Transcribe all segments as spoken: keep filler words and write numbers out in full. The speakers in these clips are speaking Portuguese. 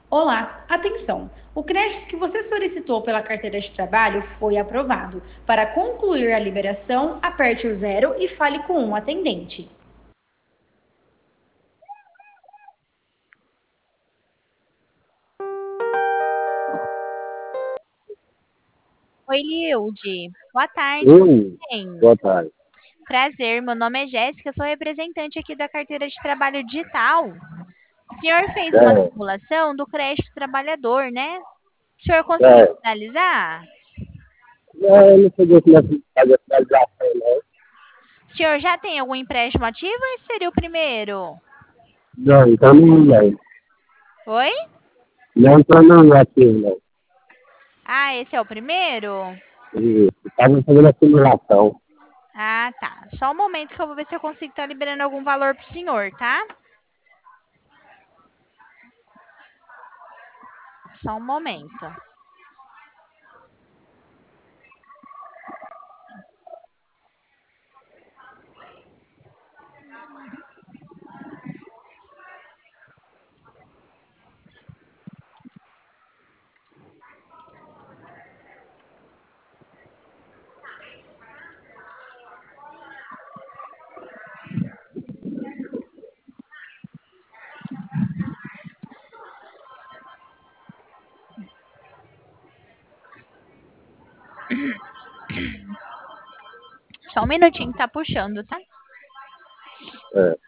Olá, atenção! O crédito que você solicitou pela carteira de trabalho foi aprovado. Para concluir a liberação, aperte o zero e fale com um atendente. Oi, Lilde. Boa tarde, tudo Oi, bem? boa tarde. Prazer, meu nome é Jéssica, sou representante aqui da carteira de trabalho digital. O senhor fez uma É, simulação do crédito trabalhador, né? O senhor conseguiu é, finalizar? não, eu não cheguei aqui na cidade da finalização, não. O senhor já tem algum empréstimo ativo ou esse seria o primeiro? Não, então não, não. Oi? Não estou no ativo, não. Ah, esse é o primeiro? Estava fazendo a simulação. Ah, tá. Só um momento que eu vou ver se eu consigo estar liberando algum valor pro senhor, tá? Só um momento. Só um minutinho que tá puxando, tá? É,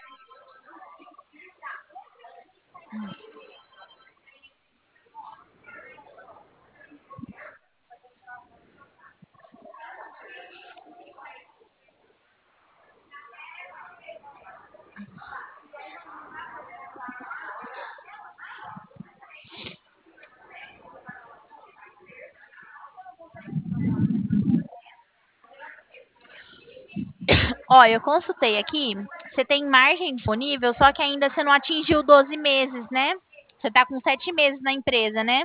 Ó, eu consultei aqui, você tem margem disponível, só que ainda você não atingiu doze meses, né? Você tá com sete meses na empresa, né?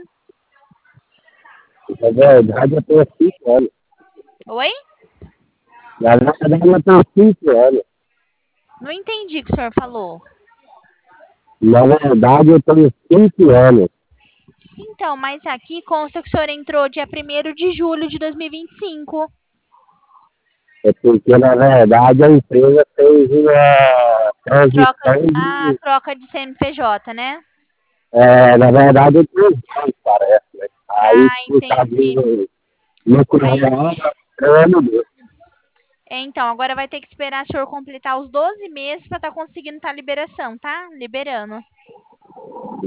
na verdade eu tenho cinco anos. Oi? Na verdade eu tenho cinco anos. Não entendi o que o senhor falou. Na verdade eu tenho cinco anos. Então, mas aqui consta que o senhor entrou dia primeiro de julho de dois mil e vinte e cinco. É porque, na verdade, a empresa fez uma Troca, transição a de... troca de C N P J, né? É, na verdade, eu tenho dois, parece, né? Aí, Ah, por causa entendi. do lucro Aí, real, eu não deu. então, agora vai ter que esperar o senhor completar os doze meses para estar conseguindo estar liberação, tá? Liberando.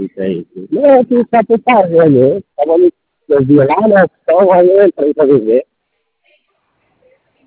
Entende? Não, eu tinha que estar fazendo, eu estava no eu vi lá na opção, aí eu entrei para viver.